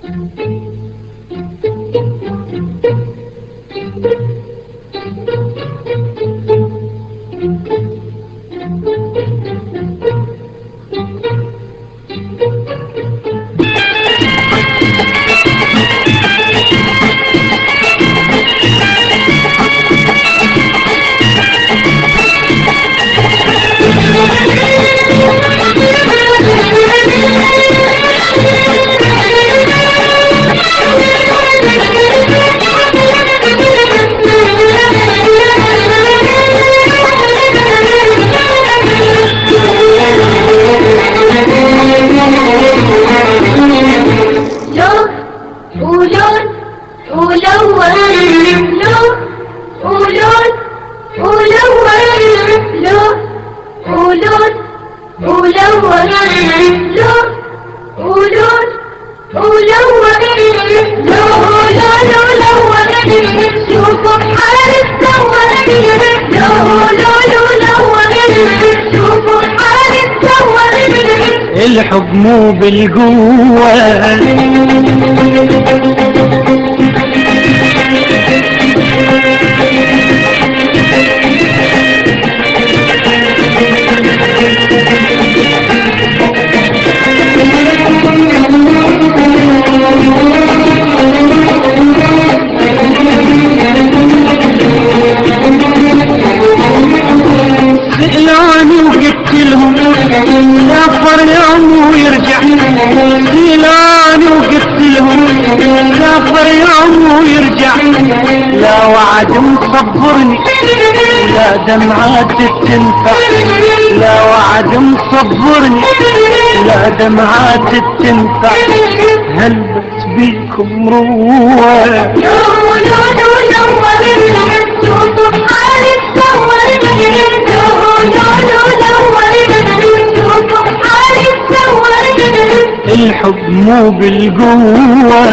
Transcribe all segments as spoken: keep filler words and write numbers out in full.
الحب مو بالقوة سئلاني وقلت لهم سافر يوم ويرجع، سئلاني وقلت لهم سافر يوم ويرجع، لا وعد مصبرني لا دمعات تنفع، لا وعد مصبرني لا دمعات تنفع، هل بس بيكم روح الحب مو بالقوة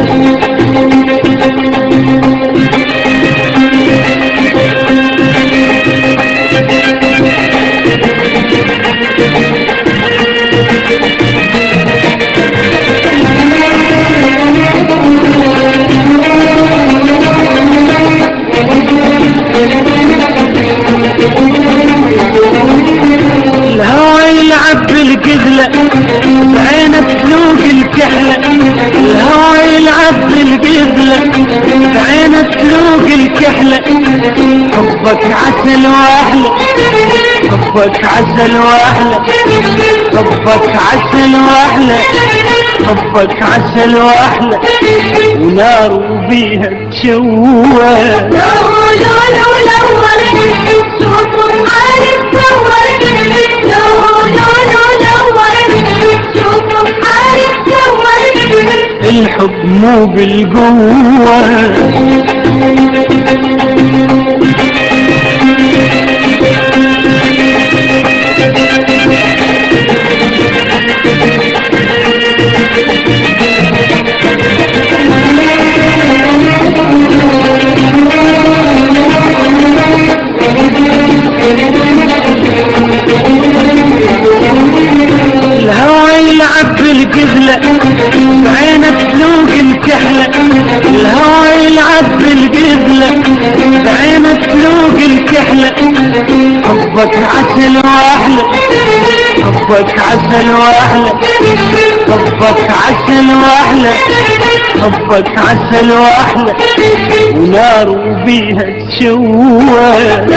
الهوى يلعب بالقذلة بعينك تلوق الكحلة، الهوى يلعب بالقذلة بعينك تلوق الكحلة، حبك عسل واحلى حبك عسل واحلى حبك عسل واحلى حبك عسل واحلى، ونار وبيها تشوه الحب مو بالقوة الهوى يلعب بالقذلة بعينك تلوق الكحلة، الهوى يلعب بالقذلة بعينك تلوق الكحلة، حبك عسل واحلى حبك عسل واحلى حبك عسل واحلى حبك عسل واحلى، ونار وبيها تشوه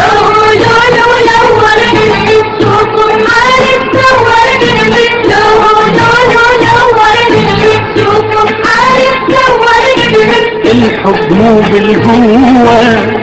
الحب مو بالقوة